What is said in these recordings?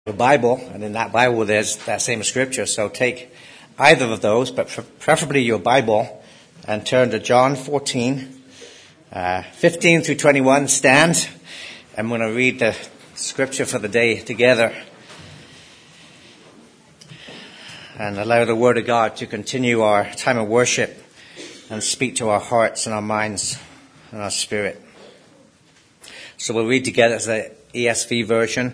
The Bible, and in that Bible there's that same scripture, so take either of those, but preferably your Bible, and turn to John 14, 15 through 21. Stand. I'm going to read the scripture for the day together and allow the Word of God to continue our time of worship and speak to our hearts and our minds and our spirit. So we'll read together the ESV version.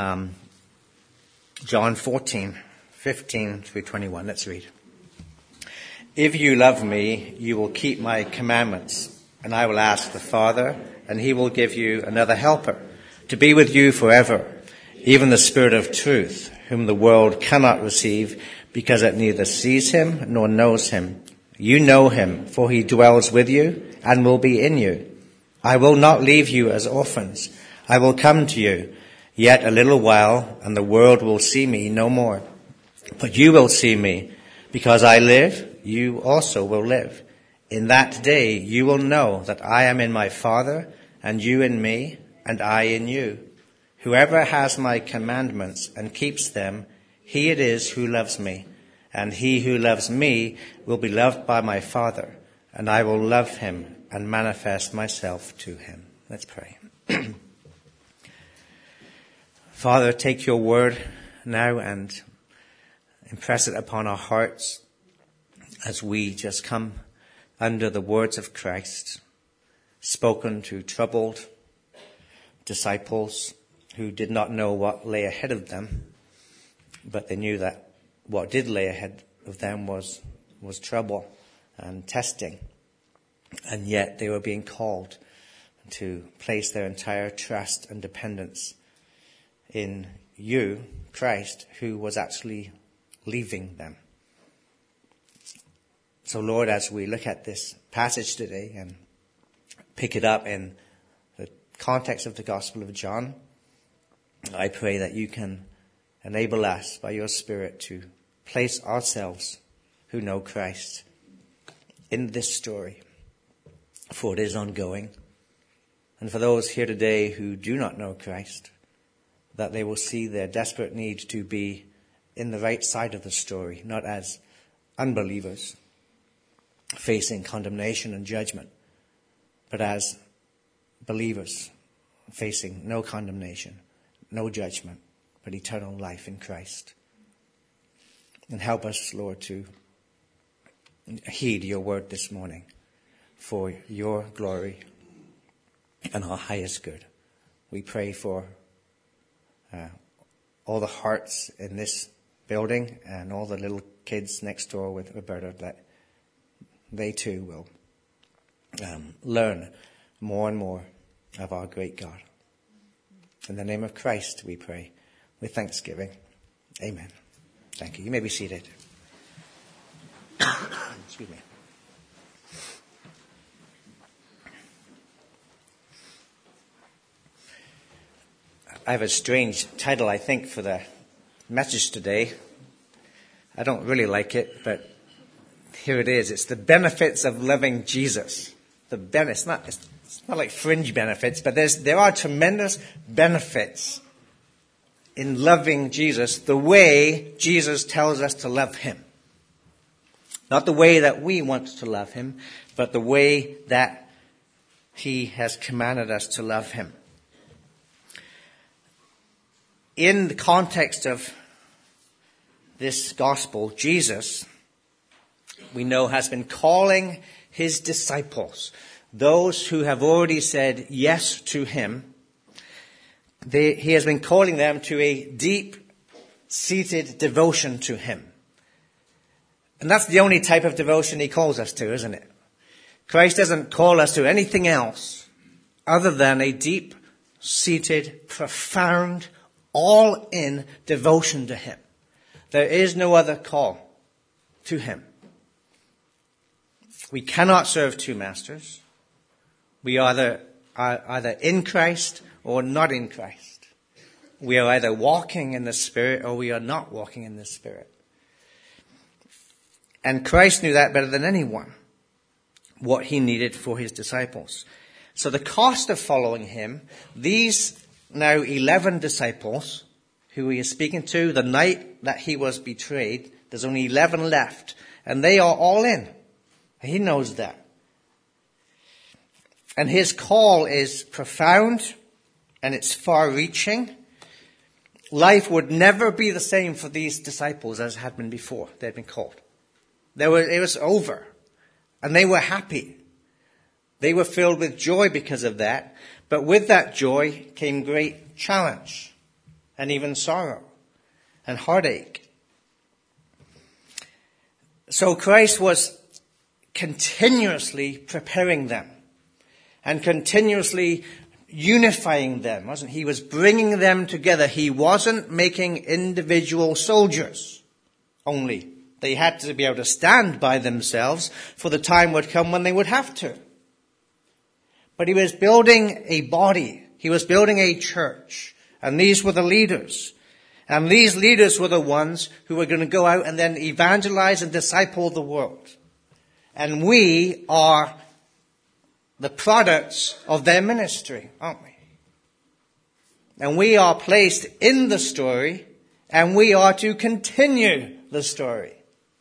John 14, 15 through 21. Let's read. If you love me, you will keep my commandments, and I will ask the Father, and he will give you another helper to be with you forever, even the Spirit of truth, whom the world cannot receive, because it neither sees him nor knows him. You know him, for he dwells with you and will be in you. I will not leave you as orphans. I will come to you. Yet a little while, and the world will see me no more. But you will see me. Because I live, you also will live. In that day you will know that I am in my Father, and you in me, and I in you. Whoever has my commandments and keeps them, he it is who loves me. And he who loves me will be loved by my Father, and I will love him and manifest myself to him. Let's pray. Father, take your word now and impress it upon our hearts as we just come under the words of Christ, spoken to troubled disciples who did not know what lay ahead of them, but they knew that what did lay ahead of them was trouble and testing. And yet they were being called to place their entire trust and dependence in you, Christ, who was actually leaving them. So Lord, as we look at this passage today and pick it up in the context of the Gospel of John, I pray that you can enable us by your Spirit to place ourselves who know Christ in this story, for it is ongoing. And for those here today who do not know Christ, that they will see their desperate need to be in the right side of the story, not as unbelievers facing condemnation and judgment, but as believers facing no condemnation, no judgment, but eternal life in Christ. And help us, Lord, to heed your word this morning for your glory and our highest good. We pray for all the hearts in this building and all the little kids next door with Roberta, that they too will learn more and more of our great God. In the name of Christ we pray with thanksgiving. Amen. Thank you. You may be seated. Excuse me. I have a strange title, I think, for the message today. I don't really like it, but here it is. It's the benefits of loving Jesus. It's not like fringe benefits, but there are tremendous benefits in loving Jesus the way Jesus tells us to love him. Not the way that we want to love him, but the way that he has commanded us to love him. In the context of this gospel, Jesus, we know, has been calling his disciples, those who have already said yes to him. He has been calling them to a deep-seated devotion to him. And that's the only type of devotion he calls us to, isn't it? Christ doesn't call us to anything else other than a deep-seated, profound, all-in devotion to him. There is no other call to him. We cannot serve two masters. We are either in Christ or not in Christ. We are either walking in the Spirit or we are not walking in the Spirit. And Christ knew that better than anyone, what he needed for his disciples. So the cost of following him, these now 11 disciples who he is speaking to, the night that he was betrayed, there's only 11 left, and they are all in. He knows that. And his call is profound, and it's far-reaching. Life would never be the same for these disciples as it had been before they had been called. It was over, and they were happy. They were filled with joy because of that, but with that joy came great challenge, and even sorrow, and heartache. So Christ was continuously preparing them, and continuously unifying them, wasn't he? He was bringing them together. He wasn't making individual soldiers only. They had to be able to stand by themselves, for the time would come when they would have to. But he was building a body. He was building a church. And these were the leaders. And these leaders were the ones who were going to go out and then evangelize and disciple the world. And we are the products of their ministry, aren't we? And we are placed in the story, and we are to continue the story.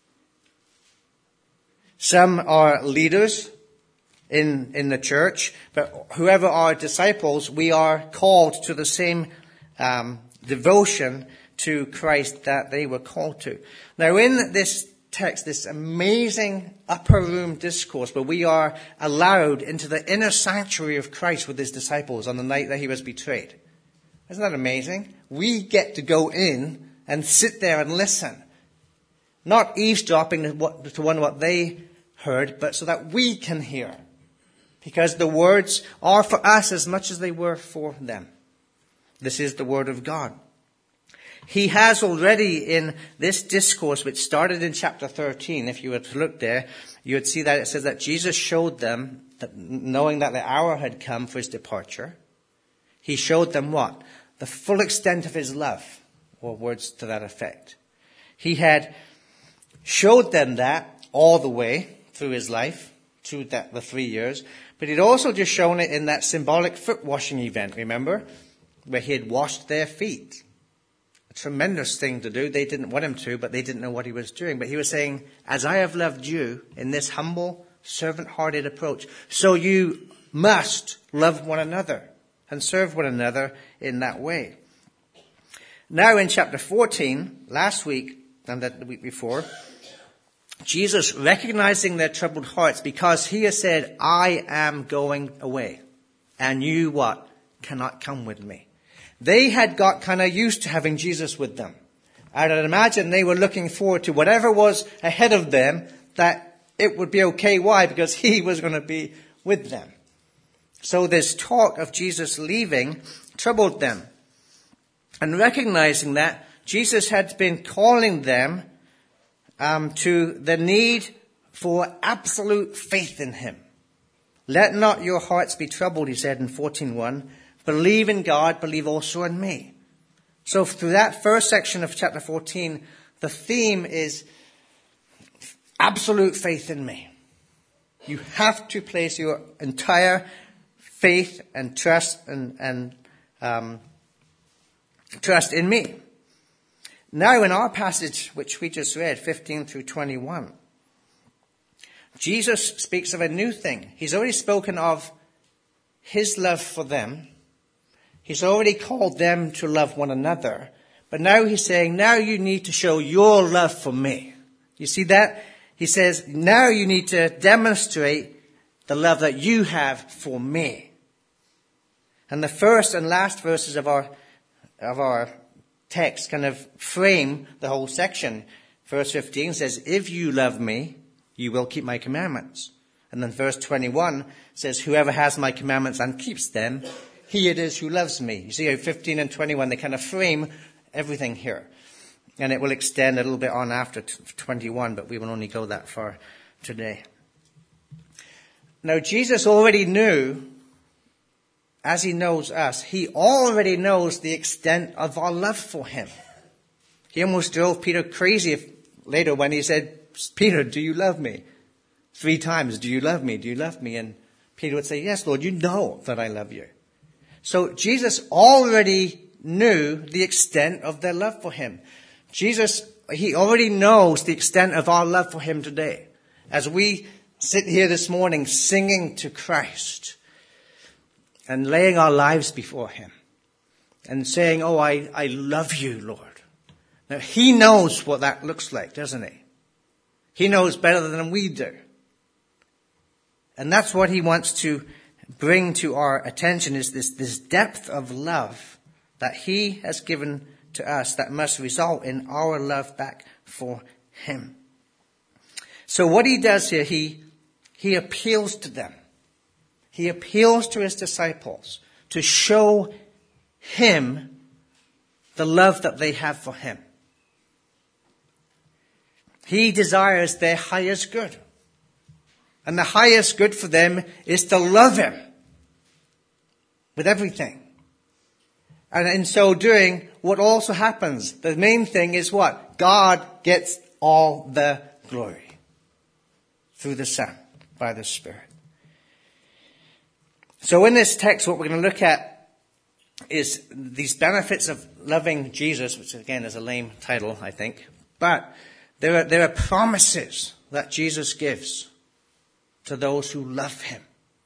Some are leaders in the church, but whoever are disciples, we are called to the same devotion to Christ that they were called to. Now in this text, this amazing upper room discourse where we are allowed into the inner sanctuary of Christ with his disciples on the night that he was betrayed. Isn't that amazing? We get to go in and sit there and listen. Not eavesdropping to what they heard, but so that we can hear. Because the words are for us as much as they were for them. This is the word of God. He has already in this discourse, which started in chapter 13, if you were to look there, you would see that it says that Jesus showed them, that knowing that the hour had come for his departure, he showed them what? The full extent of his love, or words to that effect. He had showed them that all the way through his life, through the 3 years, but he'd also just shown it in that symbolic foot washing event, remember? Where he had washed their feet. Tremendous thing to do. They didn't want him to, but they didn't know what he was doing. But he was saying, as I have loved you in this humble, servant-hearted approach, so you must love one another and serve one another in that way. Now in chapter 14, last week and the week before, Jesus, recognizing their troubled hearts, because he has said, I am going away, and you what? Cannot come with me. They had got kind of used to having Jesus with them. I'd imagine they were looking forward to whatever was ahead of them, that it would be okay. Why? Because he was going to be with them. So this talk of Jesus leaving troubled them. And recognizing that, Jesus had been calling them to the need for absolute faith in him. Let not your hearts be troubled, he said in 14:1. Believe in God, believe also in me. So through that first section of chapter 14, the theme is absolute faith in me. You have to place your entire faith and trust and trust in me. Now in our passage, which we just read, 15 through 21, Jesus speaks of a new thing. He's already spoken of his love for them. He's already called them to love one another. But now he's saying, now you need to show your love for me. You see that? He says, now you need to demonstrate the love that you have for me. And the first and last verses of our text kind of frame the whole section. Verse 15 says, if you love me, you will keep my commandments. And then verse 21 says, whoever has my commandments and keeps them, he it is who loves me. You see how 15 and 21, they kind of frame everything here. And it will extend a little bit on after 21, but we will only go that far today. Now, Jesus already knew, as he knows us, he already knows the extent of our love for him. He almost drove Peter crazy later when he said, Peter, do you love me? 3 times, do you love me? Do you love me? And Peter would say, yes, Lord, you know that I love you. So Jesus already knew the extent of their love for him. Jesus, he already knows the extent of our love for him today. As we sit here this morning singing to Christ and laying our lives before him and saying, oh, I love you, Lord. Now, he knows what that looks like, doesn't he? He knows better than we do. And that's what he wants to bring to our attention, is this depth of love that he has given to us that must result in our love back for him. So what he does here, he appeals to them. He appeals to his disciples to show him the love that they have for him. He desires their highest good. And the highest good for them is to love him with everything. And in so doing, what also happens? The main thing is what? God gets all the glory through the Son, by the Spirit. So in this text, what we're going to look at is these benefits of loving Jesus, which again is a lame title, I think. But there are promises that Jesus gives to those who love him.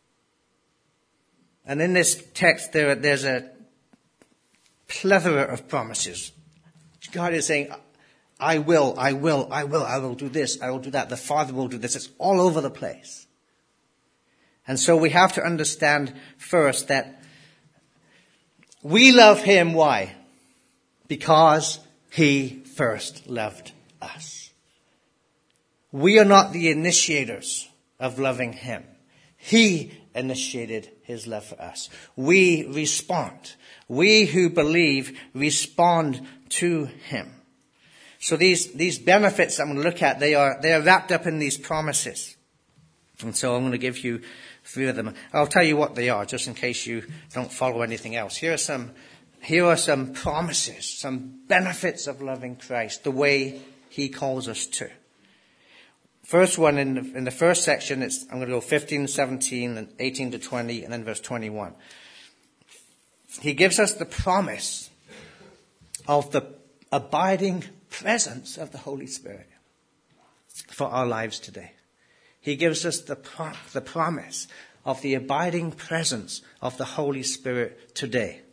And in this text, there's a plethora of promises. God is saying, I will do this, I will do that. The Father will do this. It's all over the place. And so we have to understand first that we love him. Why? Because he first loved us. We are not the initiators of loving him. He initiated his love for us. We respond. We who believe respond to him. So these benefits I'm going to look at, they are wrapped up in these promises. And so I'm going to give you 3 of them. I'll tell you what they are, just in case you don't follow anything else. Here are some promises, some benefits of loving Christ, the way he calls us to. First one, in the first section, I'm going to go 15, 17, and 18 to 20, and then verse 21. He gives us the promise of the abiding presence of the Holy Spirit for our lives today. He gives us the promise of the abiding presence of the Holy Spirit today.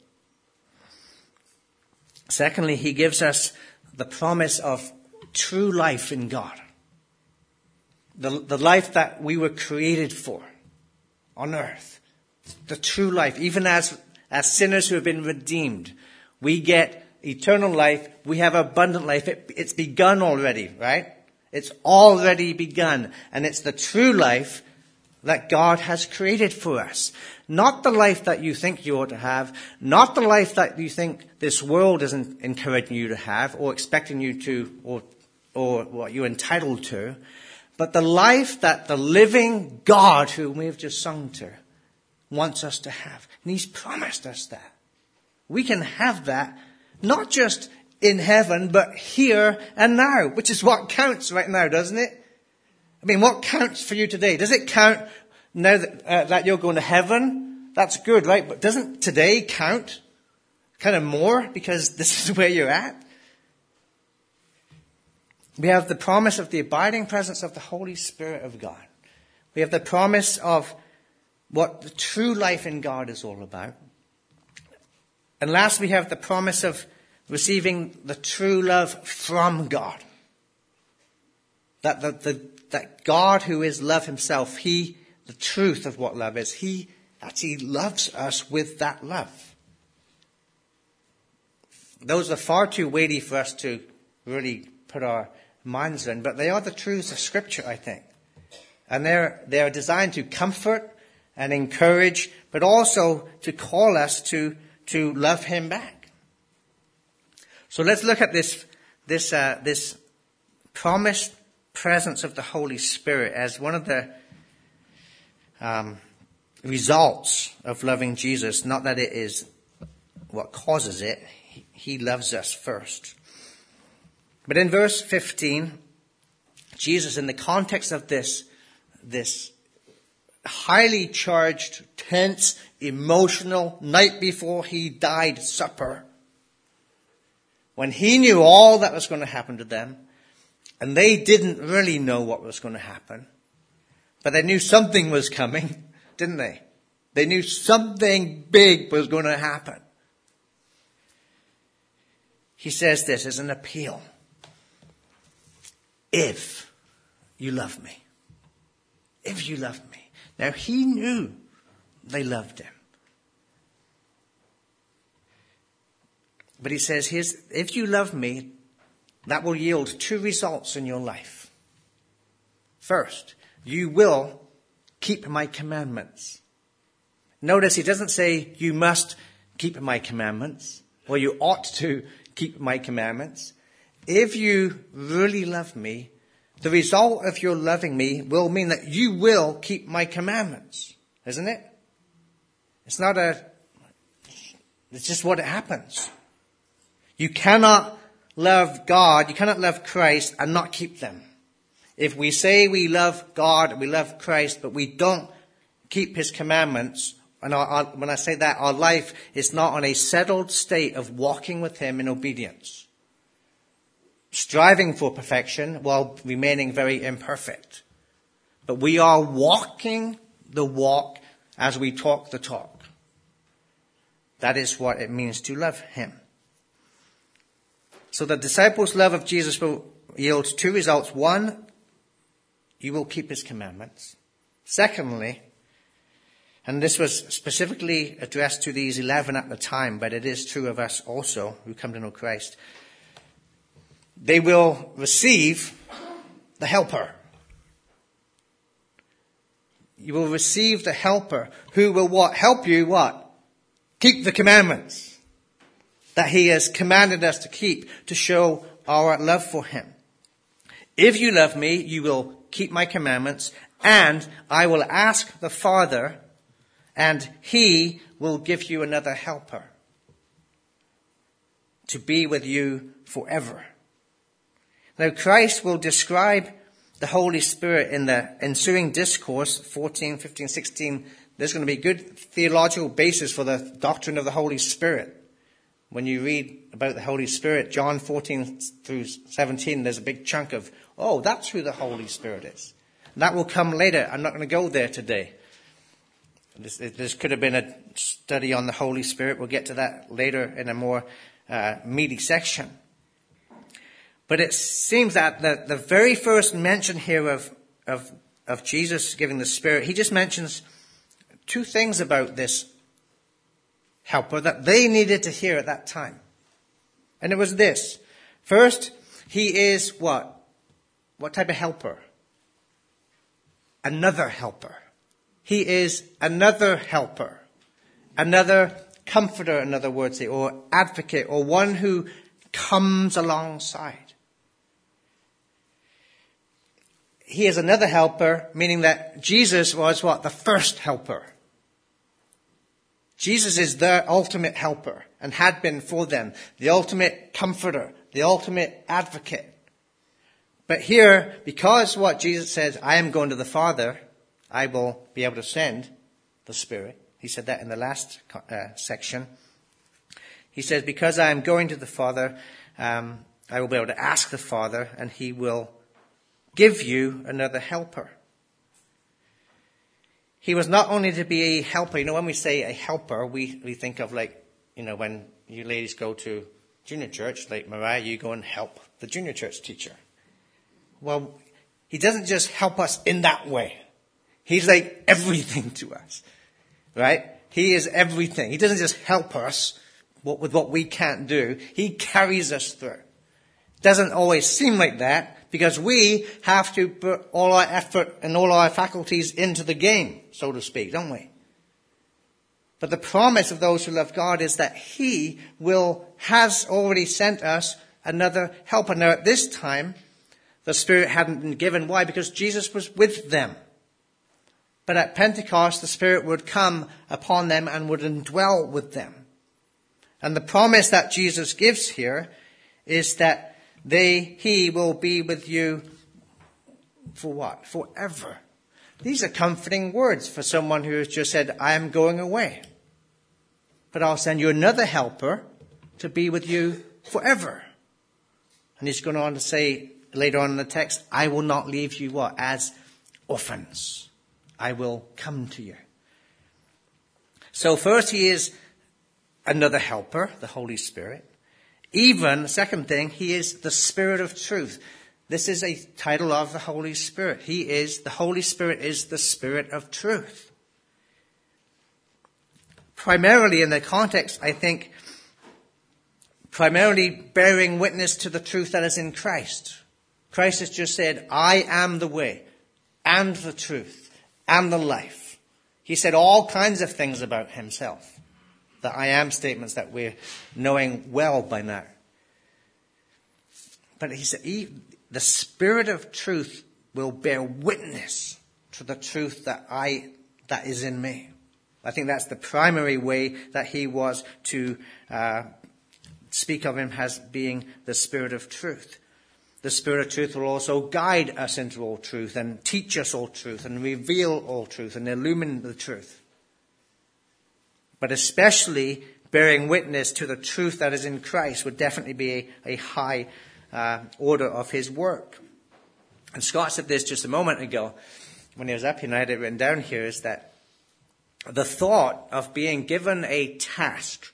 Secondly, he gives us the promise of true life in God. The life that we were created for on earth. The true life. Even as sinners who have been redeemed, we get eternal life. We have abundant life. It's begun already, right? It's already begun. And it's the true life that God has created for us. Not the life that you think you ought to have. Not the life that you think this world is encouraging you to have or expecting you to or what you're entitled to. But the life that the living God, whom we have just sung to, wants us to have. And he's promised us that. We can have that, not just in heaven, but here and now, which is what counts right now, doesn't it? I mean, what counts for you today? Does it count now that you're going to heaven? That's good, right? But doesn't today count kind of more because this is where you're at? We have the promise of the abiding presence of the Holy Spirit of God. We have the promise of what the true life in God is all about. And last, we have the promise of receiving the true love from God. That God, who is love himself, the truth of what love is, he actually loves us with that love. Those are far too weighty for us to really put our minds in, but they are the truths of Scripture, I think. And they're designed to comfort and encourage, but also to call us to love him back. So let's look at this promised presence of the Holy Spirit as one of the results of loving Jesus. Not that it is what causes it. He loves us first. But in verse 15, Jesus, in the context of this highly charged, tense, emotional, night before he died supper, when he knew all that was going to happen to them, and they didn't really know what was going to happen, but they knew something was coming, didn't they? They knew something big was going to happen. He says this as an appeal. If you love me. If you love me. Now he knew they loved him. But he says, if you love me, that will yield two results in your life. First, you will keep my commandments. Notice he doesn't say you must keep my commandments, or you ought to keep my commandments. If you really love me, the result of your loving me will mean that you will keep my commandments, isn't it? It's just what it happens. You cannot love God, you cannot love Christ and not keep them. If we say we love God, we love Christ, but we don't keep his commandments, and when I say that, our life is not on a settled state of walking with him in obedience, striving for perfection while remaining very imperfect. But we are walking the walk as we talk the talk. That is what it means to love him. So the disciples' love of Jesus will yield two results. One, you will keep his commandments. Secondly, and this was specifically addressed to these 11 at the time, but it is true of us also who come to know Christ, they will receive the helper. You will receive the helper who will what? Help you what? Keep the commandments that he has commanded us to keep to show our love for him. If you love me, you will keep my commandments, and I will ask the Father, and he will give you another helper to be with you forever. Now Christ will describe the Holy Spirit in the ensuing discourse, 14, 15, 16. There's going to be good theological basis for the doctrine of the Holy Spirit. When you read about the Holy Spirit, John 14 through 17, there's a big chunk of, oh, that's who the Holy Spirit is. And that will come later. I'm not going to go there today. This could have been a study on the Holy Spirit. We'll get to that later in a more meaty section. But it seems that the very first mention here of Jesus giving the Spirit, he just mentions two things about this helper that they needed to hear at that time. And it was this. First, he is what? What type of helper? Another helper. He is another helper. Another comforter, in other words, or advocate, or one who comes alongside. He is another helper, meaning that Jesus was what? The first helper. Jesus is their ultimate helper and had been for them, the ultimate comforter, the ultimate advocate. But here, because what Jesus says, I am going to the Father, I will be able to send the Spirit. He said that in the last section. He says, because I am going to the Father, I will be able to ask the Father, and he will give you another helper. He was not only to be a helper. You know, when we say a helper, we think of like, you know, when you ladies go to junior church, like Mariah, you go and help the junior church teacher. Well, he doesn't just help us in that way. He's like everything to us, right? He is everything. He doesn't just help us with what we can't do. He carries us through. Doesn't always seem like that, because we have to put all our effort and all our faculties into the game, so to speak, don't we? But the promise of those who love God is that he has already sent us another helper. Now at this time, the Spirit hadn't been given. Why? Because Jesus was with them. But at Pentecost, the Spirit would come upon them and would indwell with them. And the promise that Jesus gives here is that he will be with you for what? Forever. These are comforting words for someone who has just said, I am going away. But I'll send you another helper to be with you forever. And he's going on to say later on in the text, I will not leave you what? As orphans. I will come to you. So first he is another helper, the Holy Spirit. Even, the second thing, he is the Spirit of truth. This is a title of the Holy Spirit. The Holy Spirit is the Spirit of truth. Primarily in the context, I think, primarily bearing witness to the truth that is in Christ. Christ has just said, I am the way and the truth and the life. He said all kinds of things about himself. The I am statements that we're knowing well by now. But he said, the Spirit of truth will bear witness to the truth that is in me. I think that's the primary way that he was to speak of him as being the Spirit of truth. The Spirit of truth will also guide us into all truth and teach us all truth and reveal all truth and illumine the truth. But especially bearing witness to the truth that is in Christ would definitely be a high order of his work. And Scott said this just a moment ago when he was up here, and I had it written down here, is that the thought of being given a task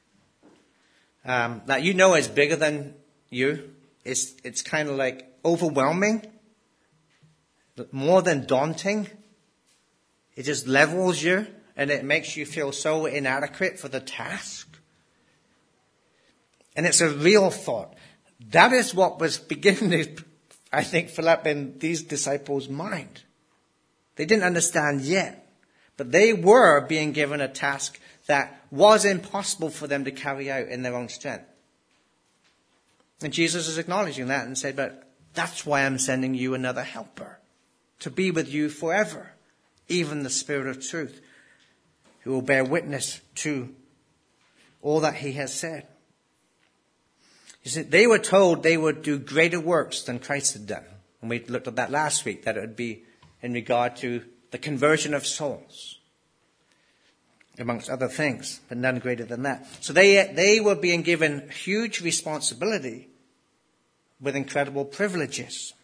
that you know is bigger than you, it's kind of like overwhelming, more than daunting. It just levels you. And it makes you feel so inadequate for the task. And it's a real thought. That is what was beginning to, I think, fill up in these disciples' mind. They didn't understand yet. But they were being given a task that was impossible for them to carry out in their own strength. And Jesus is acknowledging that and said, but that's why I'm sending you another helper. To be with you forever. Even the Spirit of truth. Who will bear witness to all that he has said. You see, they were told they would do greater works than Christ had done. And we looked at that last week, that it would be in regard to the conversion of souls. Amongst other things, but none greater than that. So they were being given huge responsibility with incredible privileges.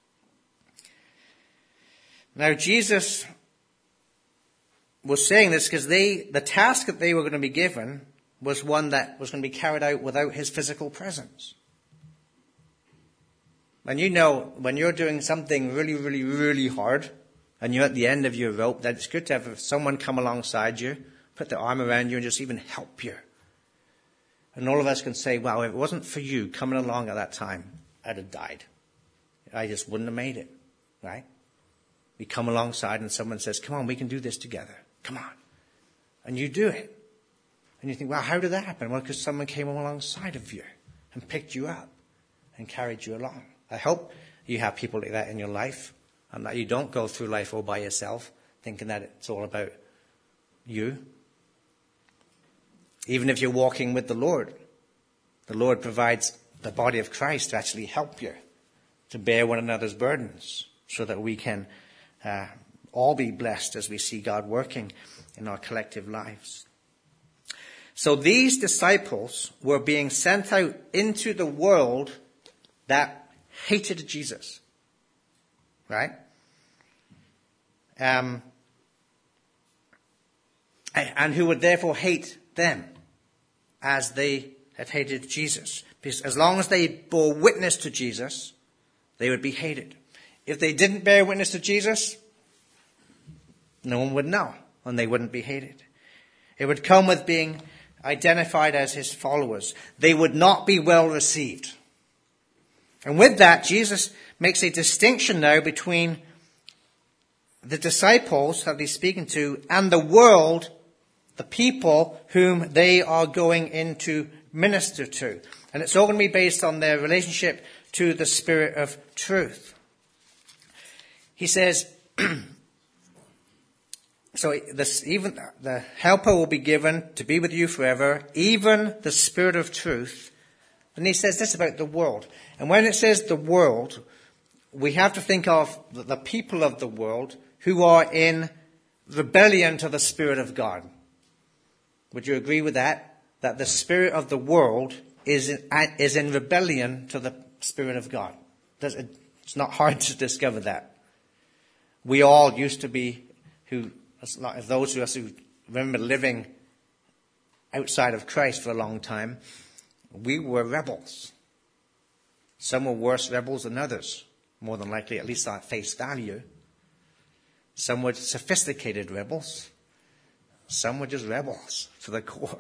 Now Jesus was saying this because the task that they were going to be given was one that was going to be carried out without his physical presence. And you know, when you're doing something really, really, really hard, and you're at the end of your rope, that it's good to have someone come alongside you, put their arm around you, and just even help you. And all of us can say, wow, if it wasn't for you coming along at that time, I'd have died. I just wouldn't have made it, right? We come alongside and someone says, come on, we can do this together. Come on. And you do it. And you think, well, how did that happen? Well, because someone came alongside of you and picked you up and carried you along. I hope you have people like that in your life and that you don't go through life all by yourself thinking that it's all about you. Even if you're walking with the Lord provides the body of Christ to actually help you to bear one another's burdens so that we can all be blessed as we see God working in our collective lives. So these disciples were being sent out into the world that hated Jesus. Right? And who would therefore hate them as they had hated Jesus. Because as long as they bore witness to Jesus, they would be hated. If they didn't bear witness to Jesus, no one would know, and they wouldn't be hated. It would come with being identified as his followers. They would not be well received. And with that, Jesus makes a distinction now between the disciples that he's speaking to and the world, the people whom they are going in to minister to. And it's all going to be based on their relationship to the Spirit of truth. He says, so even the helper will be given to be with you forever, even the Spirit of truth. And he says this about the world. And when it says the world, we have to think of the people of the world who are in rebellion to the Spirit of God. Would you agree with that? That the spirit of the world is in rebellion to Spirit of God. It's not hard to discover that. We all used to be, those of us who remember living outside of Christ for a long time, we were rebels. Some were worse rebels than others, more than likely, at least at face value. Some were sophisticated rebels. Some were just rebels to the core.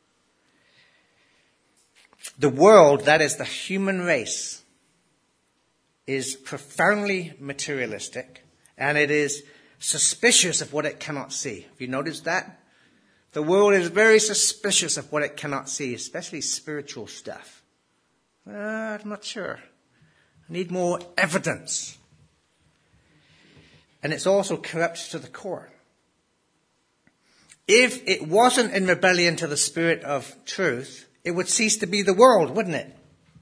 The world, that is the human race, is profoundly materialistic, and it is suspicious of what it cannot see. Have you noticed that? The world is very suspicious of what it cannot see, especially spiritual stuff. I'm not sure. I need more evidence. And it's also corrupt to the core. If it wasn't in rebellion to the Spirit of truth, it would cease to be the world, wouldn't it?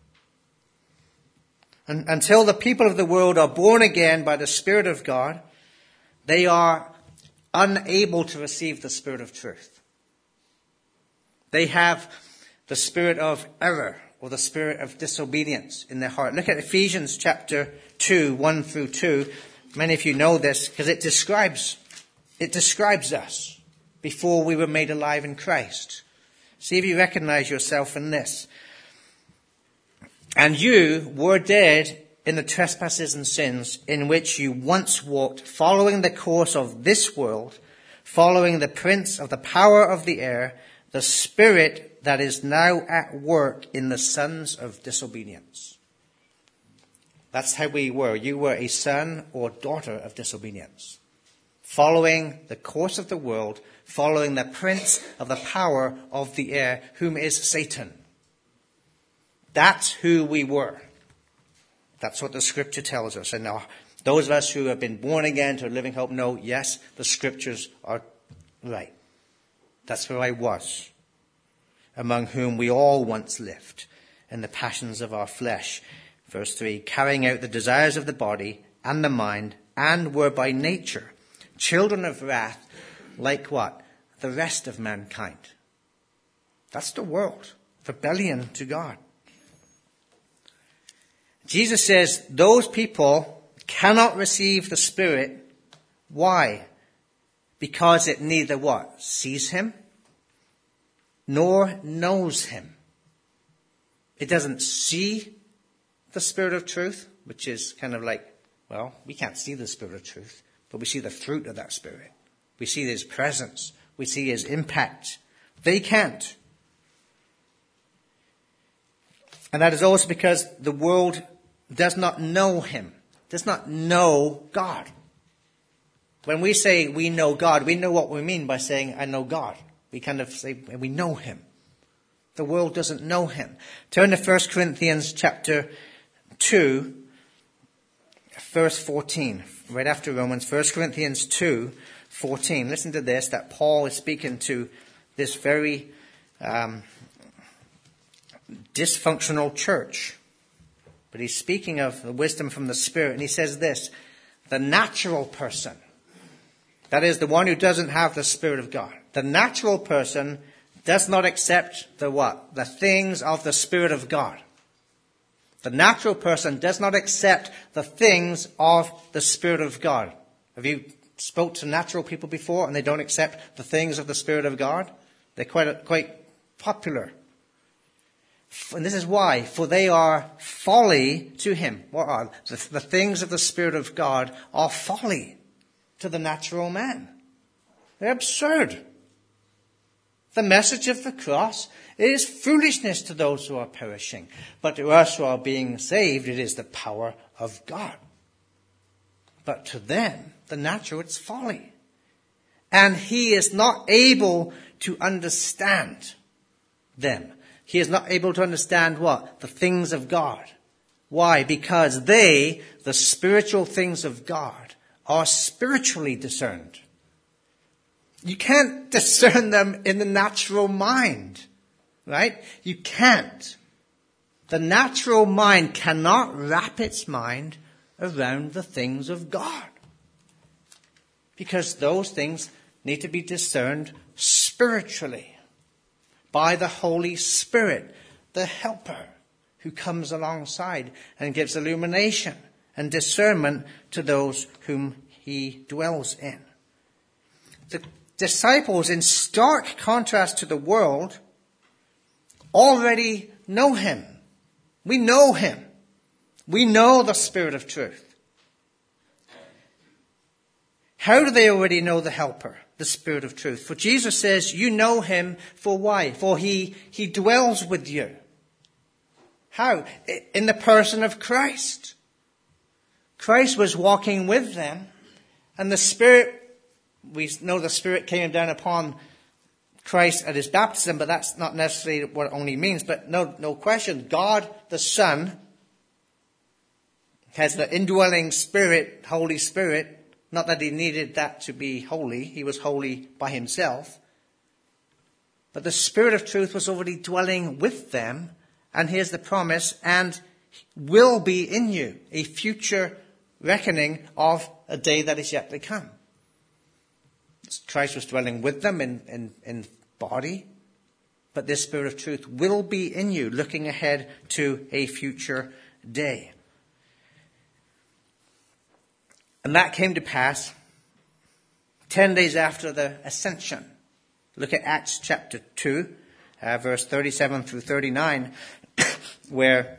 And until the people of the world are born again by the Spirit of God, they are unable to receive the Spirit of truth. They have the spirit of error or the spirit of disobedience in their heart. Look at Ephesians chapter 2, 1 through 2. Many of you know this because it describes us before we were made alive in Christ. See if you recognize yourself in this. And you were dead in the trespasses and sins in which you once walked, following the course of this world, following the prince of the power of the air, the spirit that is now at work in the sons of disobedience. That's how we were. You were a son or daughter of disobedience. Following the course of the world, following the prince of the power of the air, whom is Satan. That's who we were. That's what the scripture tells us. And now, those of us who have been born again to a living hope know, yes, the scriptures are right. That's where I was, among whom we all once lived, in the passions of our flesh. Verse 3, carrying out the desires of the body and the mind, and were by nature children of wrath, like what? The rest of mankind. That's the world. Rebellion to God. Jesus says those people cannot receive the Spirit. Why? Because it neither what? Sees him, nor knows him. It doesn't see the Spirit of truth, which is kind of like, well, we can't see the Spirit of truth, but we see the fruit of that Spirit. We see his presence. We see his impact. They can't. And that is also because the world does not know him, does not know God. When we say we know God, we know what we mean by saying, I know God. We kind of say we know him. The world doesn't know him. Turn to 1 Corinthians chapter 2, verse 14. Right after Romans, 1 Corinthians 2, 14. Listen to this, that Paul is speaking to this very dysfunctional church. But he's speaking of the wisdom from the Spirit. And he says this, the natural person, that is the one who doesn't have the Spirit of God. The natural person does not accept the what? The things of the Spirit of God. The natural person does not accept the things of the Spirit of God. Have you spoke to natural people before and they don't accept the things of the Spirit of God? They're quite popular. And this is why, for they are folly to him. What are the things of the Spirit of God are folly to the natural man. They're absurd. The message of the cross is foolishness to those who are perishing. But to us who are being saved, it is the power of God. But to them, the natural, it's folly. And he is not able to understand them. He is not able to understand what? The things of God. Why? Because they, the spiritual things of God, are spiritually discerned. You can't discern them in the natural mind, right? You can't. The natural mind cannot wrap its mind around the things of God. Because those things need to be discerned spiritually by the Holy Spirit, the Helper, who comes alongside and gives illumination and discernment to those whom he dwells in. The disciples, in stark contrast to the world, already know him. We know him. We know the Spirit of truth. How do they already know the Helper, the Spirit of truth? For Jesus says, you know him for why? For he dwells with you. How? In the person of Christ. Christ was walking with them, and the Spirit, we know the Spirit came down upon Christ at his baptism, but that's not necessarily what it only means. But no question, God the Son has the indwelling Spirit, Holy Spirit. Not that he needed that to be holy. He was holy by himself. But the Spirit of truth was already dwelling with them. And here's the promise, and will be in you, a future reckoning of a day that is yet to come. Christ was dwelling with them in body, but this Spirit of truth will be in you, looking ahead to a future day. And that came to pass 10 days after the ascension. Look at Acts chapter 2, verse 37 through 39, where,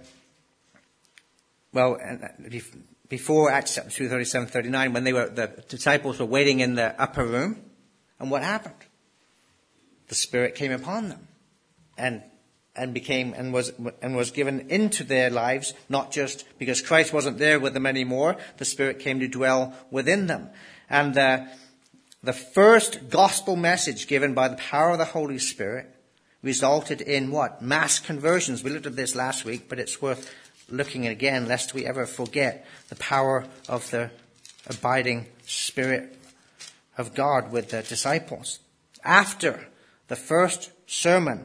before Acts chapter 2, 37, 39, when the disciples were waiting in the upper room, and what happened? The Spirit came upon them and was given into their lives, not just because Christ wasn't there with them anymore. The Spirit came to dwell within them. And the first gospel message given by the power of the Holy Spirit resulted in what? Mass conversions. We looked at this last week, but it's worth looking at again lest we ever forget the power of the abiding Spirit of God with the disciples. After the first sermon,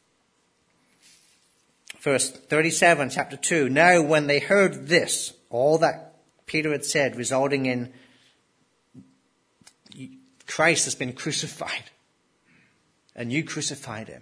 verse 37, chapter 2, now when they heard this, all that Peter had said, resulting in Christ has been crucified, and you crucified him.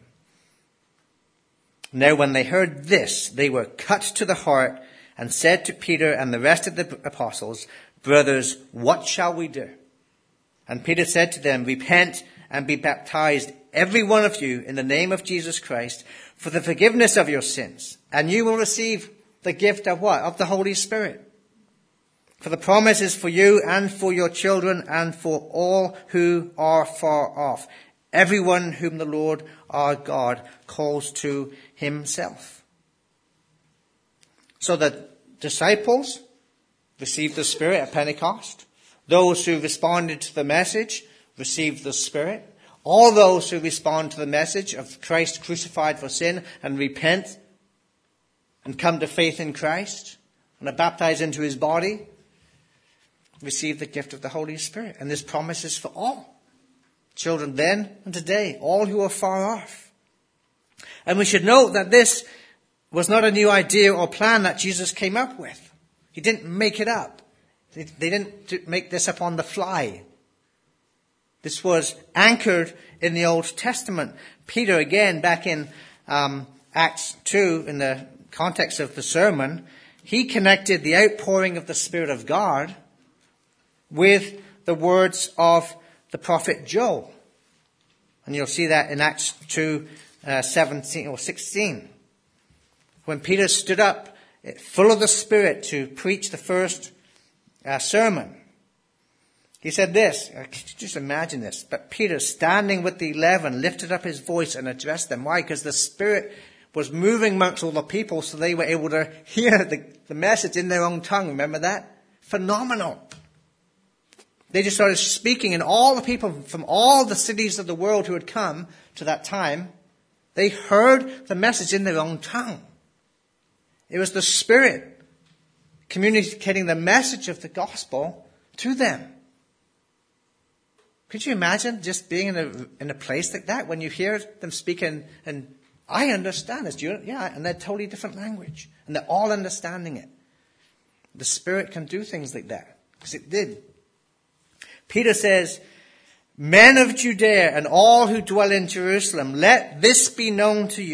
Now when they heard this, they were cut to the heart and said to Peter and the rest of the apostles, brothers, what shall we do? And Peter said to them, repent and be baptized, every one of you, in the name of Jesus Christ, for the forgiveness of your sins. And you will receive the gift of what? Of the Holy Spirit. For the promise is for you and for your children and for all who are far off, everyone whom the Lord our God calls to himself. So the disciples received the Spirit at Pentecost. Those who responded to the message received the Spirit. All those who respond to the message of Christ crucified for sin and repent and come to faith in Christ and are baptized into his body receive the gift of the Holy Spirit. And this promise is for all. Children then and today, all who are far off. And we should note that this was not a new idea or plan that Jesus came up with. He didn't make it up. They didn't make this up on the fly. This was anchored in the Old Testament. Peter, again, back in Acts 2, in the context of the sermon, he connected the outpouring of the Spirit of God with the words of the prophet Joel. And you'll see that in Acts 2, 17 or 16. When Peter stood up full of the Spirit to preach the first sermon, he said this, just imagine this, but Peter, standing with the 11, lifted up his voice and addressed them. Why? Because the Spirit was moving amongst all the people, so they were able to hear the message in their own tongue. Remember that? Phenomenal. They just started speaking, and all the people from all the cities of the world who had come to that time, they heard the message in their own tongue. It was the Spirit communicating the message of the gospel to them. Could you imagine just being in a place like that when you hear them speaking, and I understand this, and they're totally different language, and they're all understanding it. The Spirit can do things like that, because it did. Peter says, men of Judea and all who dwell in Jerusalem, let this be known to you,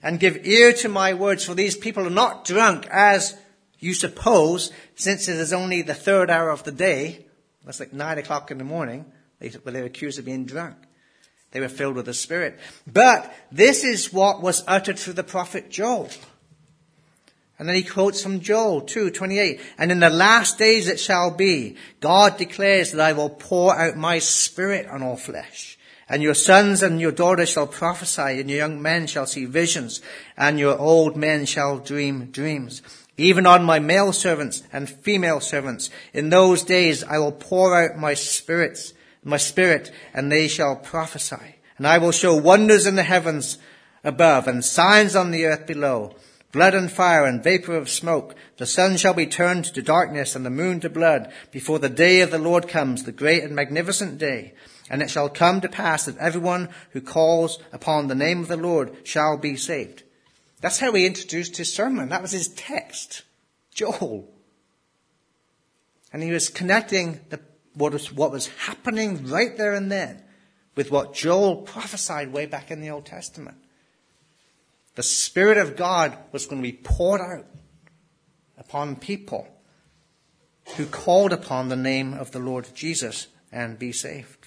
and give ear to my words, for these people are not drunk as you suppose, since it is only the third hour of the day. That's like 9 o'clock in the morning. They were accused of being drunk. They were filled with the Spirit. But this is what was uttered through the prophet Joel. And then he quotes from Joel 2:28. And in the last days it shall be, God declares that I will pour out my Spirit on all flesh. And your sons and your daughters shall prophesy, and your young men shall see visions, and your old men shall dream dreams. Even on my male servants and female servants, in those days I will pour out my spirit, and they shall prophesy. And I will show wonders in the heavens above, and signs on the earth below, blood and fire and vapor of smoke. The sun shall be turned to darkness and the moon to blood before the day of the Lord comes, the great and magnificent day. And it shall come to pass that everyone who calls upon the name of the Lord shall be saved. That's how he introduced his sermon. That was his text, Joel. And he was connecting what was happening right there and then with what Joel prophesied way back in the Old Testament. The Spirit of God was going to be poured out upon people who called upon the name of the Lord Jesus and be saved.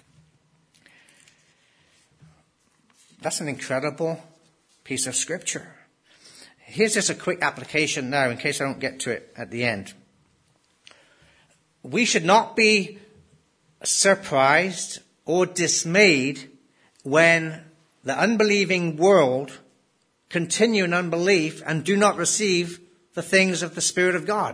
That's an incredible piece of scripture. Here's just a quick application now in case I don't get to it at the end. We should not be surprised or dismayed when the unbelieving world continue in unbelief and do not receive the things of the Spirit of God.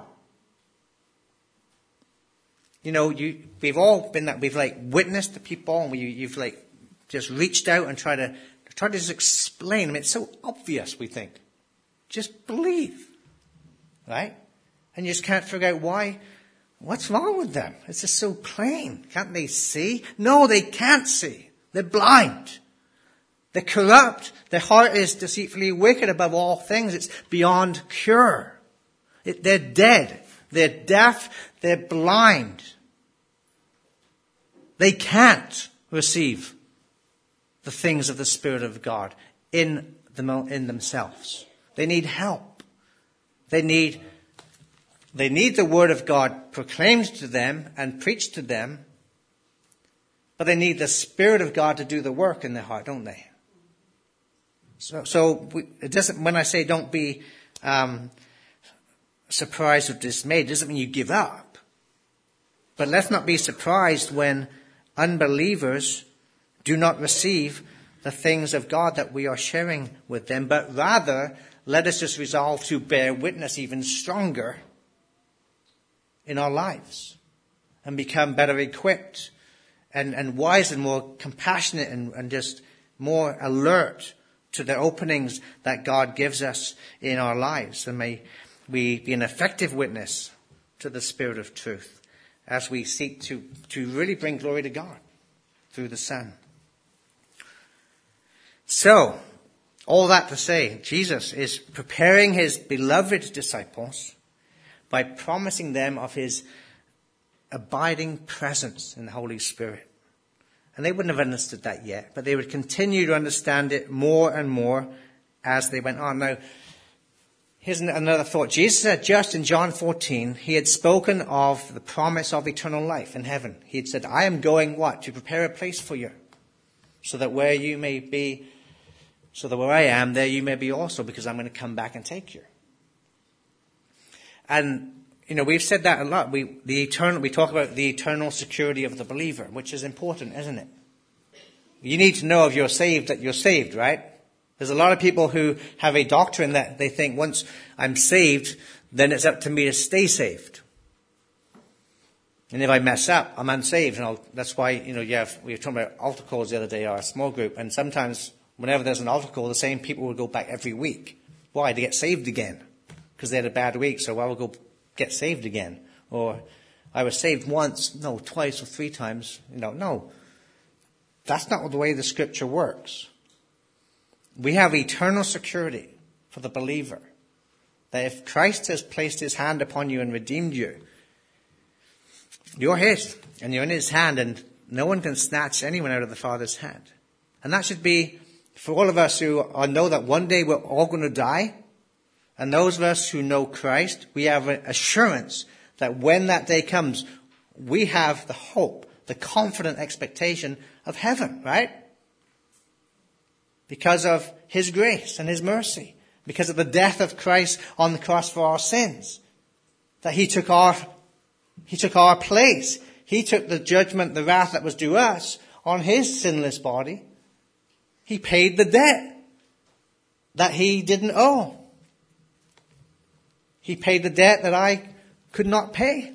You know, we've all been that, we've like witnessed to people, and you've like just reached out and tried to just explain. I mean, it's so obvious, we think. Just believe. Right? And you just can't figure out why. What's wrong with them? It's just so plain. Can't they see? No, they can't see. They're blind. They're corrupt. Their heart is deceitfully wicked above all things. It's beyond cure. They're dead. They're deaf. They're blind. They can't receive the things of the Spirit of God in themselves. They need help. They need the Word of God proclaimed to them and preached to them, but they need the Spirit of God to do the work in their heart, don't they? It doesn't. When I say don't be surprised or dismayed, it doesn't mean you give up. But let's not be surprised when unbelievers do not receive the things of God that we are sharing with them, but rather let us just resolve to bear witness even stronger in our lives and become better equipped and wise and more compassionate and just more alert to the openings that God gives us in our lives. And may we be an effective witness to the Spirit of truth as we seek to really bring glory to God through the Son. So, all that to say, Jesus is preparing his beloved disciples by promising them of his abiding presence in the Holy Spirit. And they wouldn't have understood that yet, but they would continue to understand it more and more as they went on. Now, here's another thought. Jesus had just in John 14, he had spoken of the promise of eternal life in heaven. He had said, I am going what? To prepare a place for you, so that where you may be, so that where I am, there you may be also, because I'm going to come back and take you. And, you know, we've said that a lot. We talk about the eternal security of the believer, which is important, isn't it? You need to know if you're saved that you're saved, right? There's a lot of people who have a doctrine that they think once I'm saved, then it's up to me to stay saved. And if I mess up, I'm unsaved. And that's why, you know, we were talking about altar calls the other day, our small group, and sometimes whenever there's an altar call, the same people will go back every week. Why? To get saved again. Because they had a bad week, so I will go get saved again. Or I was saved once, no, twice or three times. No. That's not the way the scripture works. We have eternal security for the believer. That if Christ has placed his hand upon you and redeemed you, you're his, and you're in his hand, and no one can snatch anyone out of the Father's hand. And that should be For all of us who know that one day we're all going to die, and those of us who know Christ, we have an assurance that when that day comes, we have the hope, the confident expectation of heaven, right? Because of his grace and his mercy. Because of the death of Christ on the cross for our sins. That he took our place. He took the judgment, the wrath that was due us on his sinless body. He paid the debt that he didn't owe. He paid the debt that I could not pay.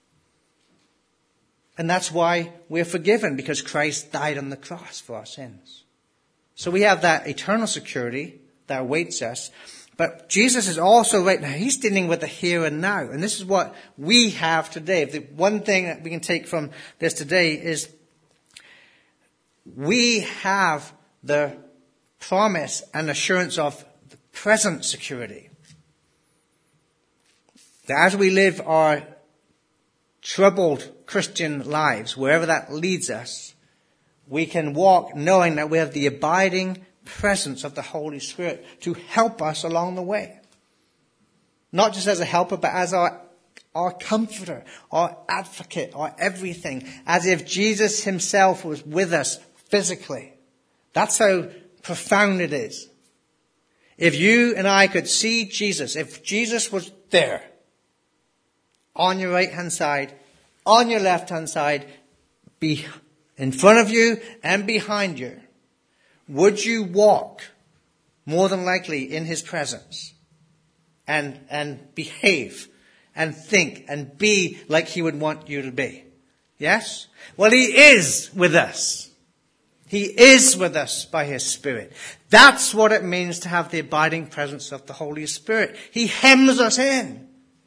And that's why we're forgiven, because Christ died on the cross for our sins. So we have that eternal security that awaits us. But Jesus is also right now, he's dealing with the here and now. And this is what we have today. The one thing that we can take from this today is we have the promise and assurance of the present security. That as we live our troubled Christian lives, wherever that leads us, we can walk knowing that we have the abiding presence of the Holy Spirit to help us along the way. Not just as a helper, but as our comforter, our advocate, our everything. As if Jesus himself was with us physically. That's how profound it is. If you and I could see Jesus, if Jesus was there, on your right hand side, on your left hand side, be in front of you and behind you, would you walk more than likely in his presence and behave and think and be like he would want you to be? Yes? Well, he is with us. He is with us by his Spirit. That's what it means to have the abiding presence of the Holy Spirit. He hems us in.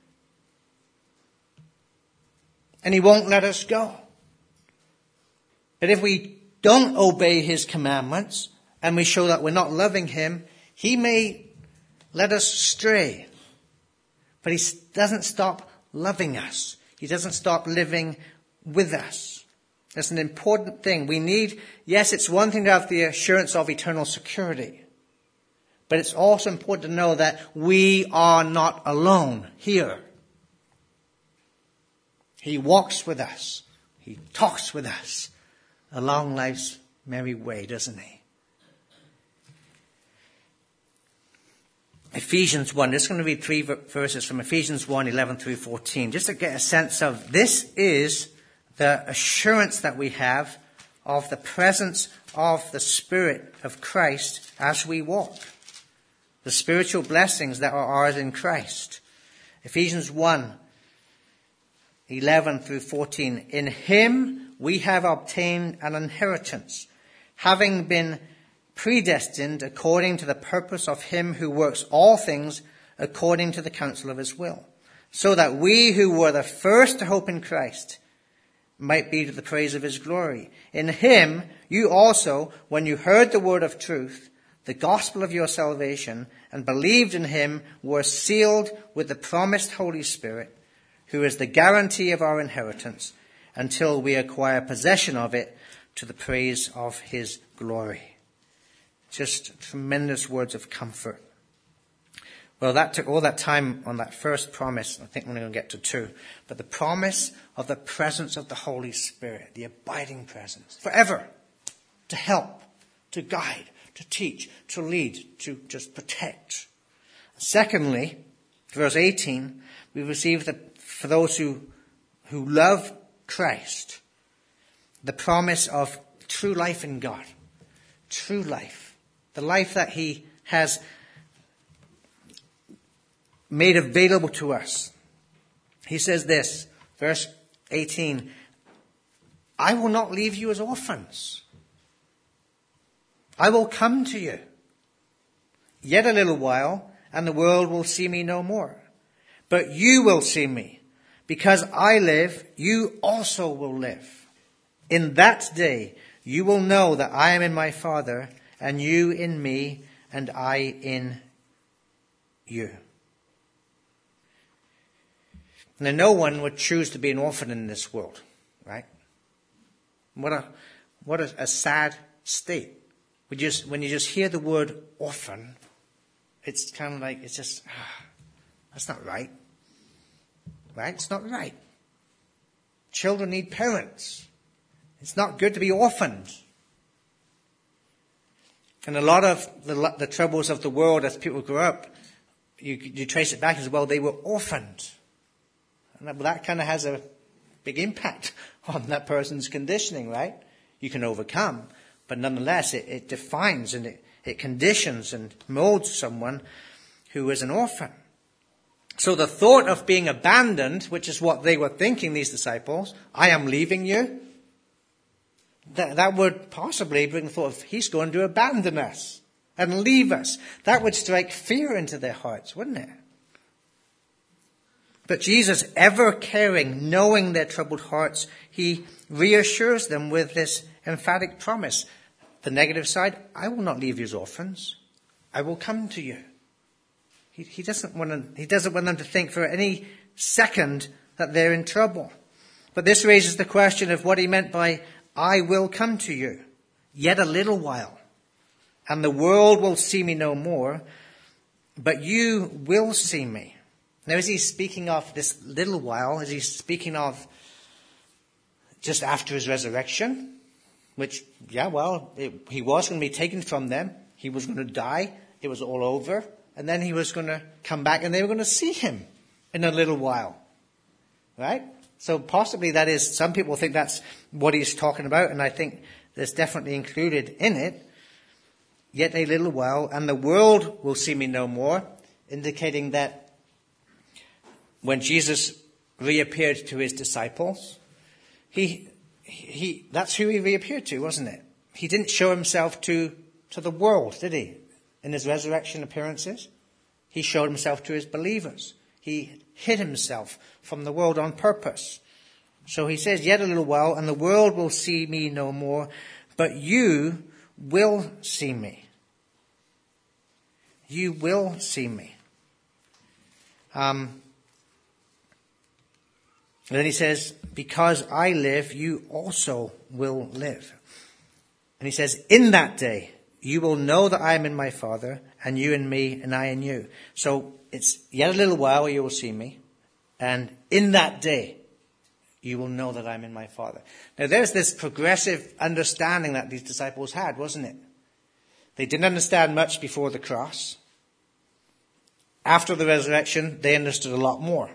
And he won't let us go. But if we don't obey his commandments and we show that we're not loving him, he may let us stray. But he doesn't stop loving us. He doesn't stop living with us. That's an important thing. We need, yes, it's one thing to have the assurance of eternal security. But it's also important to know that we are not alone here. He walks with us. He talks with us along life's merry way, doesn't he? Ephesians 1. Just going to read 3 verses from Ephesians 1, 11 through 14. Just to get a sense of this is the assurance that we have of the presence of the Spirit of Christ as we walk. The spiritual blessings that are ours in Christ. Ephesians 1, 11 through 14. In him we have obtained an inheritance, having been predestined according to the purpose of him who works all things according to the counsel of his will, so that we who were the first to hope in Christ might be to the praise of his glory. In him you also, when you heard the word of truth, the gospel of your salvation, and believed in him, were sealed with the promised Holy Spirit, who is the guarantee of our inheritance, until we acquire possession of it to the praise of his glory. Just tremendous words of comfort. Well, that took all that time on that first promise. I think we're going to get to 2. But the promise of the presence of the Holy Spirit, the abiding presence, forever, to help, to guide, to teach, to lead, to just protect. Secondly, verse 18, we receive for those who love Christ, the promise of true life in God. True life. The life that he has made available to us. He says this, verse 18, I will not leave you as orphans. I will come to you. Yet a little while, and the world will see me no more. But you will see me. Because I live, you also will live. In that day, you will know that I am in my Father, and you in me, and I in you. Now, no one would choose to be an orphan in this world, right? What a sad state. When you just hear the word orphan, it's kind of like, it's just, that's not right. Right? It's not right. Children need parents. It's not good to be orphaned. And a lot of the troubles of the world as people grow up, you trace it back as well, they were orphaned. And that kind of has a big impact on that person's conditioning, right? You can overcome, but nonetheless it defines and it conditions and molds someone who is an orphan. So the thought of being abandoned, which is what they were thinking, these disciples, I am leaving you, that would possibly bring the thought of, he's going to abandon us and leave us. That would strike fear into their hearts, wouldn't it? But Jesus, ever caring, knowing their troubled hearts, he reassures them with this emphatic promise. The negative side, I will not leave you as orphans. I will come to you. He doesn't want them to think for any second that they're in trouble. But this raises the question of what he meant by, I will come to you, yet a little while, and the world will see me no more, but you will see me. Now, is he speaking of this little while? Is he speaking of just after his resurrection? Which, he was going to be taken from them. He was going to die. It was all over. And then he was going to come back and they were going to see him in a little while. Right? So possibly that is, some people think that's what he's talking about. And I think there's definitely included in it. Yet a little while, and the world will see me no more, indicating that when Jesus reappeared to his disciples, that's who he reappeared to, wasn't it? He didn't show himself to the world, did he? In his resurrection appearances, he showed himself to his believers. He hid himself from the world on purpose. So he says, yet a little while, and the world will see me no more, but you will see me. You will see me. And then he says, because I live, you also will live. And he says, in that day, you will know that I am in my Father, and you in me, and I in you. So it's yet a little while you will see me. And in that day, you will know that I'm in my Father. Now there's this progressive understanding that these disciples had, wasn't it? They didn't understand much before the cross. After the resurrection, they understood a lot more.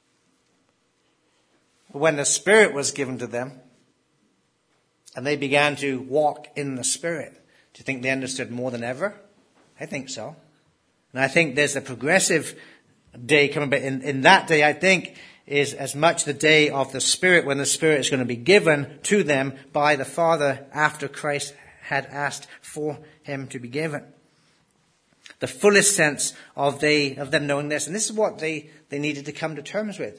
But when the Spirit was given to them, and they began to walk in the Spirit, do you think they understood more than ever? I think so. And I think there's a progressive day coming, but in that day, I think, is as much the day of the Spirit, when the Spirit is going to be given to them by the Father after Christ had asked for him to be given. The fullest sense of them knowing this. And this is what they needed to come to terms with.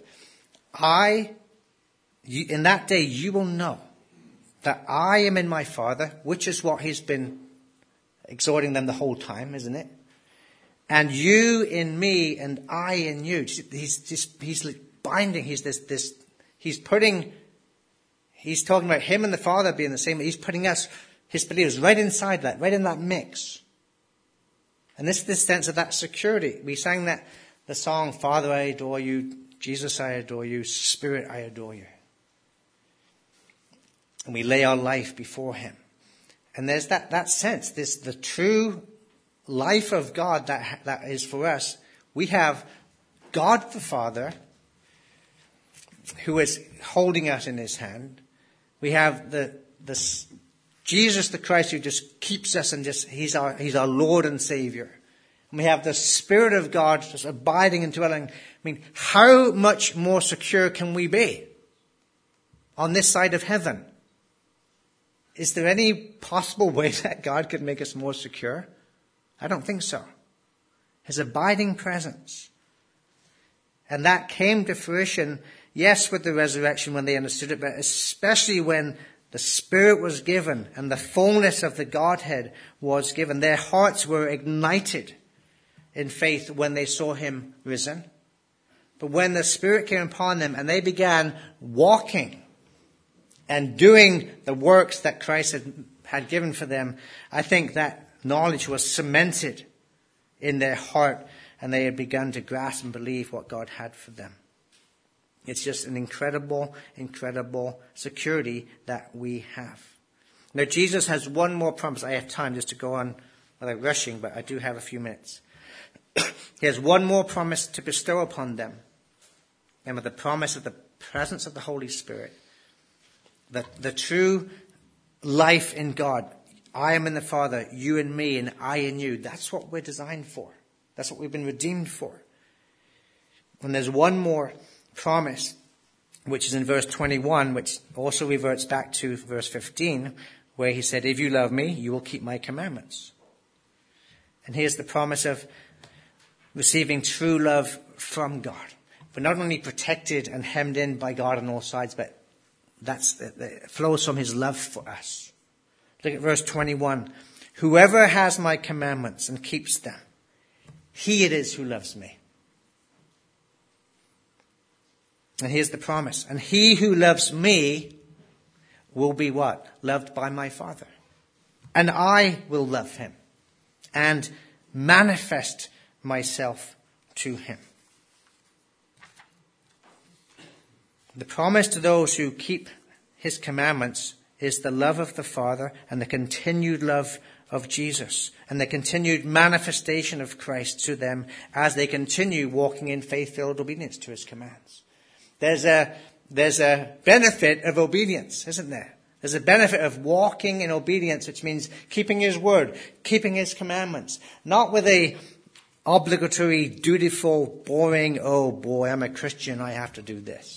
In that day, you will know that I am in my Father, which is what he's been exhorting them the whole time, isn't it? And you in me and I in you. He's binding, he's talking about him and the Father being the same. He's putting us, his believers, right inside that, right in that mix. And this sense of that security. We sang the song, Father, I adore you. Jesus, I adore you. Spirit, I adore you. And we lay our life before him. And there's that sense, the true life of God that is for us. We have God the Father, who is holding us in his hand. We have the Jesus the Christ, who just keeps us and he's our Lord and Savior. And we have the Spirit of God just abiding and dwelling. I mean, how much more secure can we be on this side of heaven? Is there any possible way that God could make us more secure? I don't think so. His abiding presence. And that came to fruition, yes, with the resurrection when they understood it, but especially when the Spirit was given and the fullness of the Godhead was given. Their hearts were ignited in faith when they saw him risen. But when the Spirit came upon them and they began walking and doing the works that Christ had given for them, I think that knowledge was cemented in their heart, and they had begun to grasp and believe what God had for them. It's just an incredible, incredible security that we have. Now, Jesus has one more promise. I have time just to go on without rushing, but I do have a few minutes. He has one more promise to bestow upon them, and with the promise of the presence of the Holy Spirit, the true life in God. I am in the Father, you in me, and I in you. That's what we're designed for. That's what we've been redeemed for. And there's one more promise, which is in verse 21, which also reverts back to verse 15, where he said, if you love me, you will keep my commandments. And here's the promise of receiving true love from God. We're not only protected and hemmed in by God on all sides, but it flows from his love for us. Look at verse 21. Whoever has my commandments and keeps them, he it is who loves me. And here's the promise. And he who loves me will be what? Loved by my Father. And I will love him and manifest myself to him. The promise to those who keep his commandments is the love of the Father and the continued love of Jesus and the continued manifestation of Christ to them as they continue walking in faith-filled obedience to his commands. There's a benefit of obedience, isn't there? There's a benefit of walking in obedience, which means keeping his word, keeping his commandments, not with a obligatory, dutiful, boring, oh boy, I'm a Christian, I have to do this.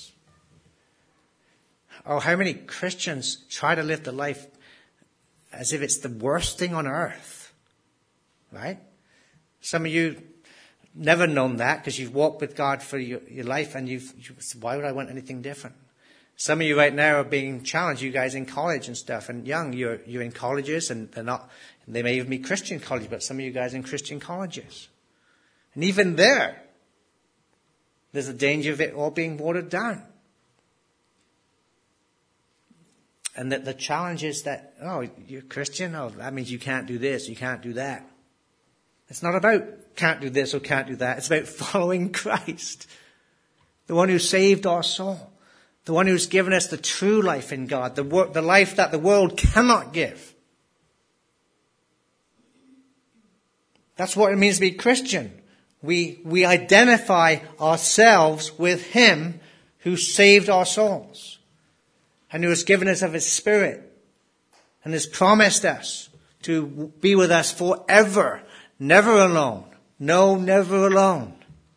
Oh, how many Christians try to live the life as if it's the worst thing on earth, right? Some of you never known that because you've walked with God for your life and why would I want anything different? Some of you right now are being challenged, you guys in college and stuff, and young, you're in colleges and they may even be Christian colleges, but some of you guys in Christian colleges. And even there's a danger of it all being watered down. And that the challenge is that, oh, you're Christian? Oh, that means you can't do this, you can't do that. It's not about can't do this or can't do that. It's about following Christ. The one who saved our soul. The one who's given us the true life in God. The life that the world cannot give. That's what it means to be Christian. We identify ourselves with him who saved our souls. And who has given us of his Spirit. And has promised us to be with us forever. Never alone. No, never alone.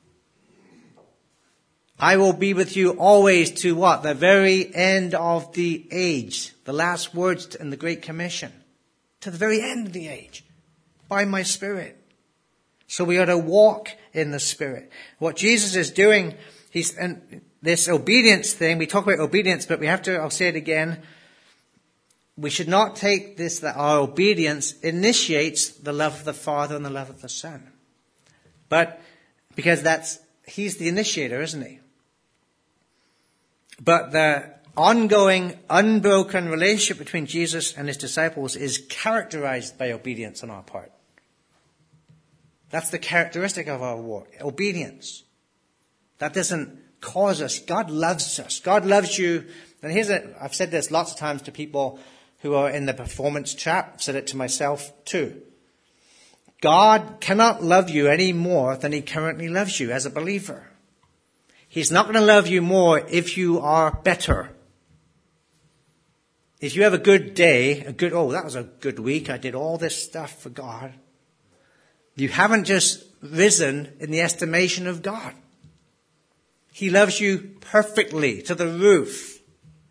I will be with you always to what? The very end of the age. The last words in the Great Commission. To the very end of the age. By my Spirit. So we are to walk in the Spirit. What Jesus is doing, and this obedience thing, we talk about obedience, but we have to, I'll say it again, we should not take this that our obedience initiates the love of the Father and the love of the Son. But, because he's the initiator, isn't he? But the ongoing, unbroken relationship between Jesus and his disciples is characterized by obedience on our part. That's the characteristic of our walk, obedience. That doesn't cause us. God loves us. God loves you. And I've said this lots of times to people who are in the performance trap. I've said it to myself too. God cannot love you any more than he currently loves you as a believer. He's not going to love you more if you are better. If you have a good day, that was a good week. I did all this stuff for God. You haven't just risen in the estimation of God. He loves you perfectly to the roof.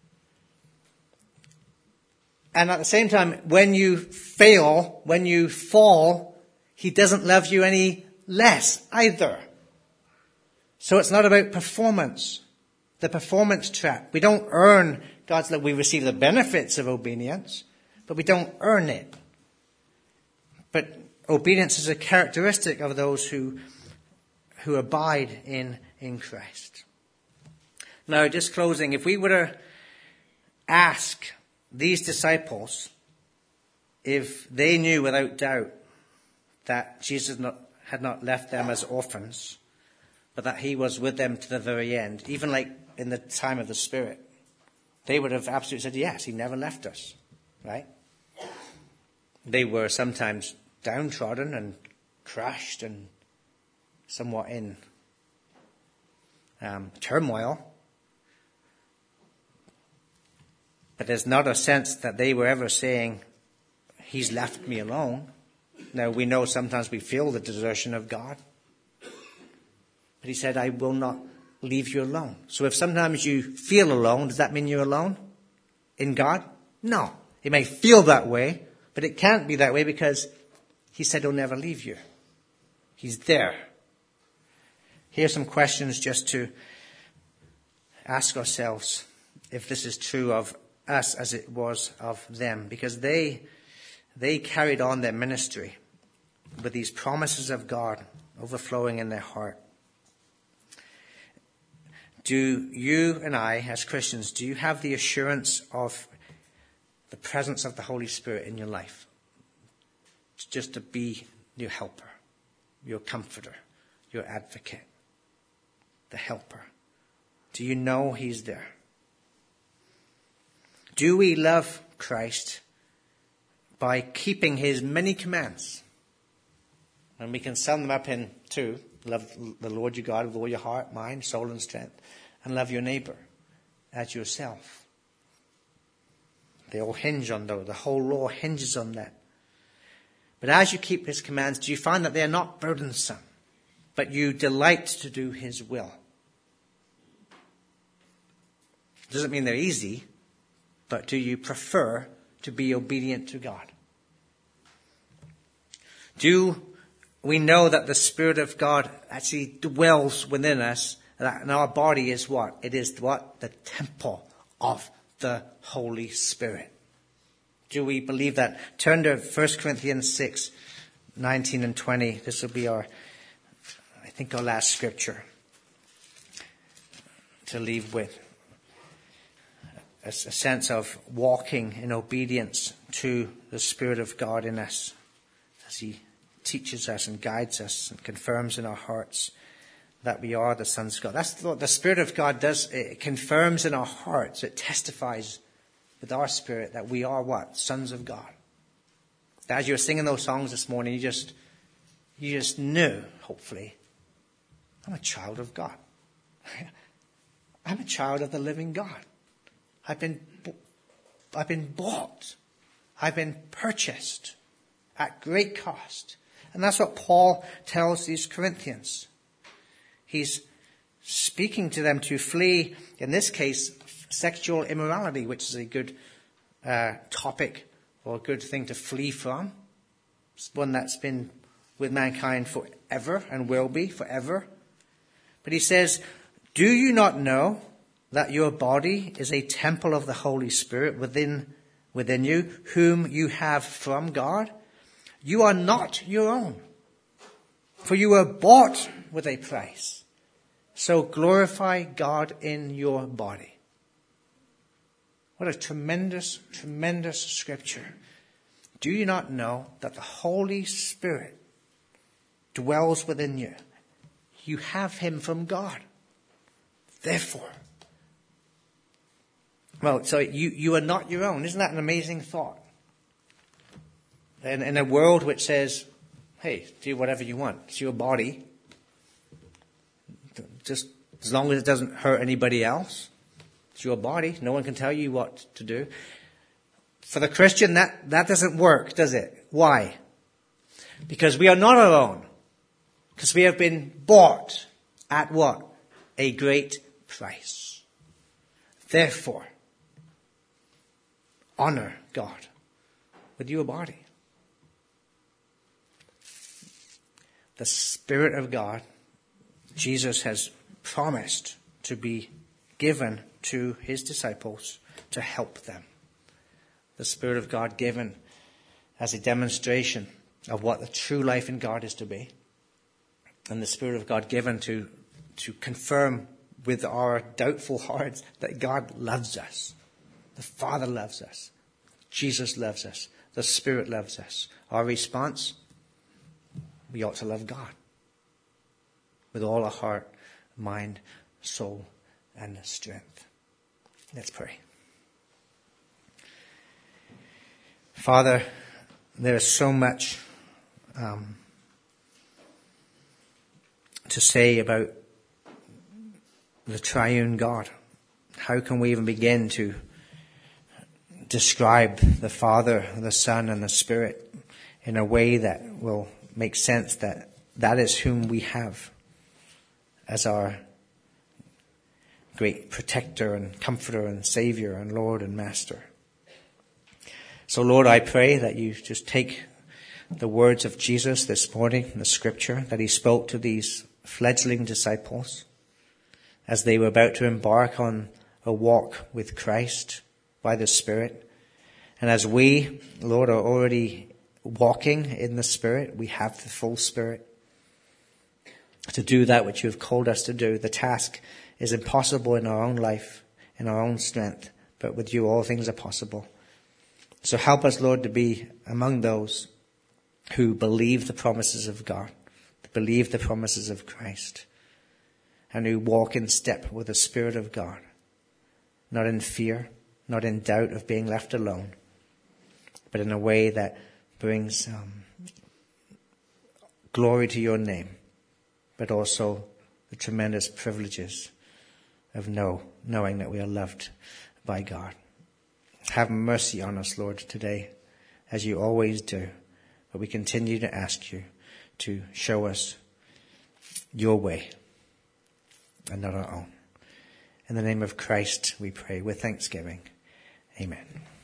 And at the same time, when you fail, when you fall, he doesn't love you any less either. So it's not about performance. The performance trap. We don't earn God's love. We receive the benefits of obedience, but we don't earn it. But obedience is a characteristic of those who abide in Christ. Now, just closing, if we were to ask these disciples if they knew without doubt that Jesus had not left them as orphans, but that he was with them to the very end, even like in the time of the Spirit, they would have absolutely said, yes, he never left us, right? They were sometimes downtrodden and crushed and somewhat in turmoil. But there's not a sense that they were ever saying, he's left me alone. Now, we know sometimes we feel the desertion of God. But he said, I will not leave you alone. So if sometimes you feel alone, does that mean you're alone in God? No. It may feel that way, but it can't be that way because he said he'll never leave you. He's there. Here's some questions just to ask ourselves if this is true of us as it was of them, because they carried on their ministry with these promises of God overflowing in their heart. Do you and I, as Christians, do you have the assurance of the presence of the Holy Spirit in your life? Just to be your helper, your comforter, your advocate, the helper. Do you know he's there? Do we love Christ by keeping his many commands? And we can sum them up in two. Love the Lord your God with all your heart, mind, soul, and strength. And love your neighbor as yourself. They all hinge on those. The whole law hinges on that. But as you keep his commands, do you find that they are not burdensome, but you delight to do his will? It doesn't mean they're easy, but do you prefer to be obedient to God? Do we know that the Spirit of God actually dwells within us, and our body is what? It is what? The temple of the Holy Spirit. Do we believe that? Turn to 1 Corinthians 6, 19 and 20. This will be our last scripture to leave with. A sense of walking in obedience to the Spirit of God in us as he teaches us and guides us and confirms in our hearts that we are the sons of God. That's what the Spirit of God does. It confirms in our hearts. It testifies with our spirit that we are what? Sons of God. As you were singing those songs this morning, you just knew, hopefully, I'm a child of God. I'm a child of the living God. I've been bought. I've been purchased at great cost. And that's what Paul tells these Corinthians. He's speaking to them to flee, in this case, sexual immorality, which is a good topic or a good thing to flee from. It's one that's been with mankind forever and will be forever. But he says, do you not know that your body is a temple of the Holy Spirit within you, whom you have from God? You are not your own, for you were bought with a price. So glorify God in your body. What a tremendous, tremendous scripture. Do you not know that the Holy Spirit dwells within you? You have him from God. Therefore, so you are not your own. Isn't that an amazing thought? In a world which says, hey, do whatever you want. It's your body. Just as long as it doesn't hurt anybody else. It's your body. No one can tell you what to do. For the Christian, that doesn't work, does it? Why? Because we are not our own. Because we have been bought at what? A great price. Therefore, honor God with your body. The Spirit of God, Jesus has promised to be given to his disciples to help them. The Spirit of God given as a demonstration of what the true life in God is to be. And the Spirit of God given to confirm with our doubtful hearts that God loves us. The Father loves us. Jesus loves us. The Spirit loves us. Our response? We ought to love God with all our heart, mind, soul, and strength. Let's pray. Father, there is so much to say about the triune God. How can we even begin to describe the Father, the Son, and the Spirit in a way that will make sense that that is whom we have as our great protector and comforter and Savior and Lord and Master? So Lord, I pray that you just take the words of Jesus this morning in the scripture that he spoke to these fledgling disciples as they were about to embark on a walk with Christ by the Spirit. And as we, Lord, are already walking in the Spirit, we have the full Spirit to do that which you have called us to do. The task is impossible in our own life, in our own strength, but with you all things are possible. So help us, Lord, to be among those who believe the promises of God, to believe the promises of Christ, and who walk in step with the Spirit of God, not in fear, not in doubt of being left alone, but in a way that brings glory to your name, but also the tremendous privileges of knowing that we are loved by God. Have mercy on us, Lord, today, as you always do. But we continue to ask you to show us your way and not our own. In the name of Christ we pray with thanksgiving. Amen.